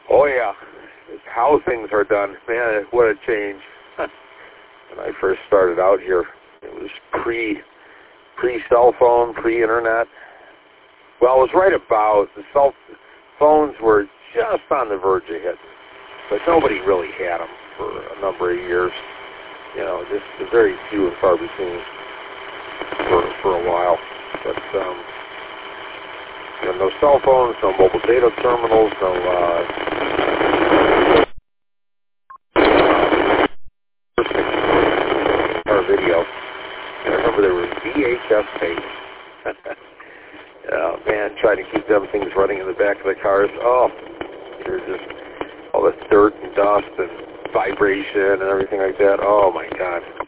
Oh yeah, it's how things are done. Man, what a change. When I first started out here, it was pre-cell phone, pre-internet. Well, it was right about, the cell phones were just on the verge of hitting, but nobody really had them for a number of years. You know, just very few and far between for a while. But you know, no cell phones, no mobile data terminals, no video. And I remember there were VHS tapes. Oh man, trying to keep them things running in the back of the cars. Oh, there's just all this dirt and dust and vibration and everything like that. Oh my God.